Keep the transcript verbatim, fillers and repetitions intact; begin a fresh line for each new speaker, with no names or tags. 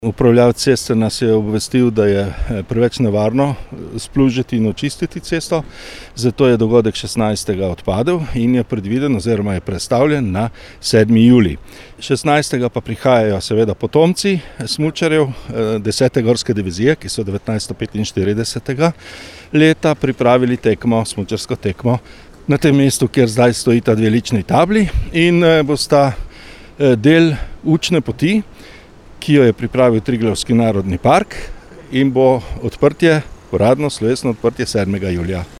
Upravljavec ceste nas je obvestil, da je preveč nevarno splužiti in očistiti cesto, zato je dogodek šestnajstega odpadel in je predviden oziroma je prestavljen na sedmi julij. šestnajstega pa prihajajo seveda potomci smučarjev desete gorske divizije, ki so devetnajststo petinštiridesetega leta pripravili tekmo, smučarsko tekmo na tem mestu, kjer zdaj stojita dve lični tabli in bosta del učne poti, ki jo je pripravil Triglavski narodni park in bo odprtje, uradno slovesno odprtje sedmega julija.